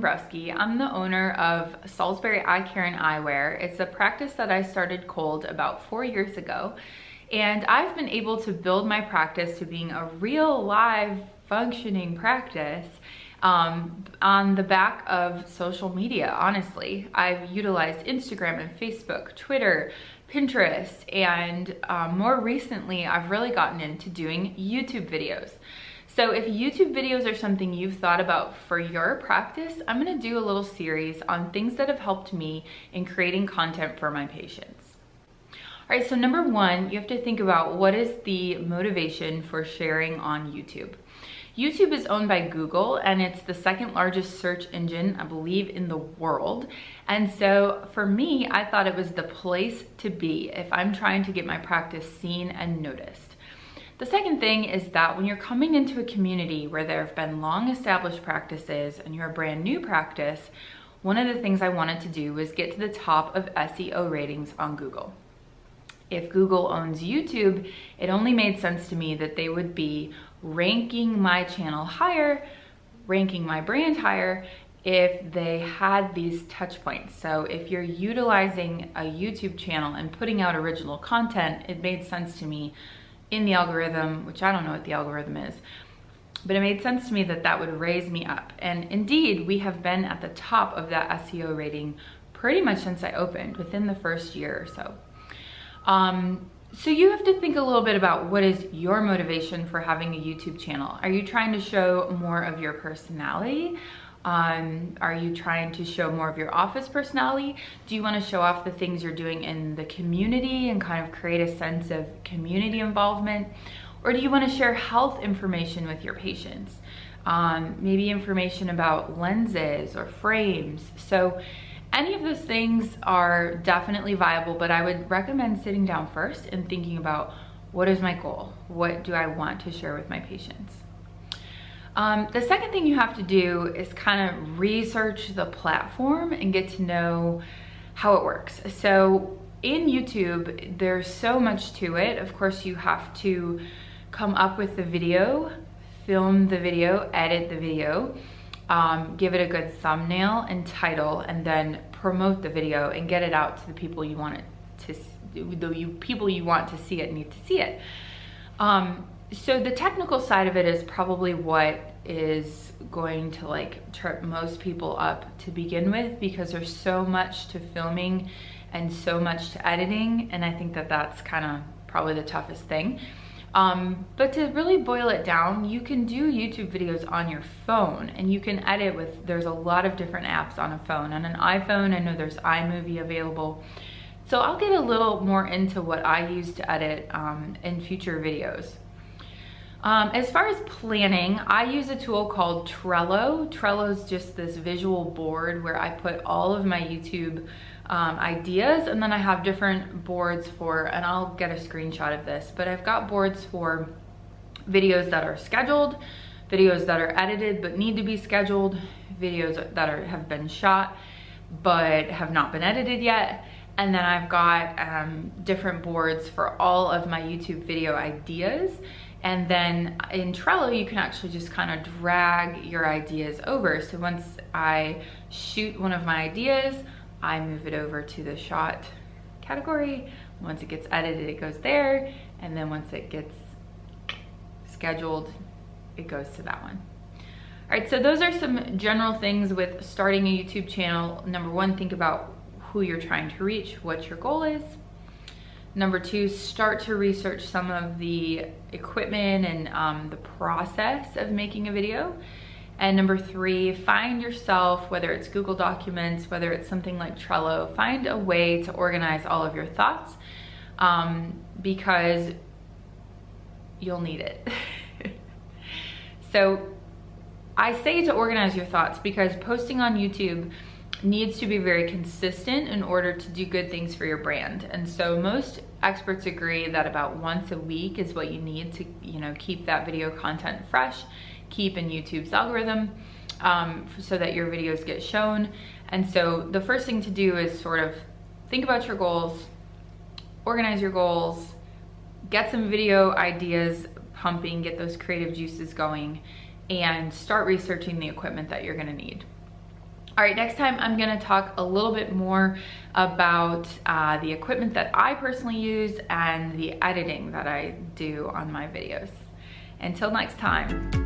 Dombrowski. I'm the owner of Salisbury Eye Care and Eyewear. It's a practice that I started cold about 4 years ago. And I've been able to build my practice to being a real live functioning practice on the back of social media, honestly. I've utilized Instagram and Facebook, Twitter, Pinterest, and more recently, I've really gotten into doing YouTube videos. So if YouTube videos are something you've thought about for your practice, I'm gonna do a little series on things that have helped me in creating content for my patients. All right, so number one, you have to think about what is the motivation for sharing on YouTube. YouTube is owned by Google and it's the second largest search engine, I believe, in the world. And so for me, I thought it was the place to be if I'm trying to get my practice seen and noticed. The second thing is that when you're coming into a community where there have been long established practices and you're a brand new practice, one of the things I wanted to do was get to the top of SEO ratings on Google. If Google owns YouTube, it only made sense to me that they would be ranking my channel higher, ranking my brand higher, if they had these touch points. So if you're utilizing a YouTube channel and putting out original content, it made sense to me in the algorithm, which I don't know what the algorithm is, but it made sense to me that that would raise me up. And indeed, we have been at the top of that SEO rating pretty much since I opened, within the first year or so. So you have to think a little bit about what is your motivation for having a YouTube channel. Are you trying to show more of your personality? Are you trying to show more of your office personality? Do you want to show off the things you're doing in the community and kind of create a sense of community involvement? Or do you want to share health information with your patients? Maybe information about lenses or frames. So any of those things are definitely viable, but I would recommend sitting down first and thinking about, what is my goal? What do I want to share with my patients? The second thing you have to do is kind of research the platform and get to know how it works. So in YouTube, there's so much to it. Of course, you have to come up with the video, film the video, edit the video, give it a good thumbnail and title, and then promote the video and get it out to the people you want it to, people you want to see it need to see it. So the technical side of it is probably what is going to trip most people up to begin with, because there's so much to filming and so much to editing, and I think that that's kind of probably the toughest thing. But to really boil it down, you can do YouTube videos on your phone and you can edit with, there's a lot of different apps on a phone. On an iPhone, I know there's iMovie available. So I'll get a little more into what I use to edit in future videos. As far as planning, I use a tool called Trello. Trello is just this visual board where I put all of my YouTube ideas, and then I have different boards for, and I'll get a screenshot of this, but I've got boards for videos that are scheduled, videos that are edited but need to be scheduled, videos that have been shot but have not been edited yet. And then I've got different boards for all of my YouTube video ideas. And then in Trello, you can actually just kind of drag your ideas over. So once I shoot one of my ideas, I move it over to the shot category. Once it gets edited, it goes there. And then once it gets scheduled, it goes to that one. All right, so those are some general things with starting a YouTube channel. Number one, think about who you're trying to reach, what your goal is. Number two, start to research some of the equipment and the process of making a video. And number three, find yourself, whether it's Google Documents, whether it's something like Trello, find a way to organize all of your thoughts because you'll need it. So I say to organize your thoughts because posting on YouTube needs to be very consistent in order to do good things for your brand. And so most experts agree that about once a week is what you need to, keep that video content fresh, keep in YouTube's algorithm, so that your videos get shown. And so the first thing to do is sort of think about your goals, organize your goals, get some video ideas pumping, get those creative juices going, and start researching the equipment that you're gonna need. All right, next time I'm gonna talk a little bit more about the equipment that I personally use and the editing that I do on my videos. Until next time.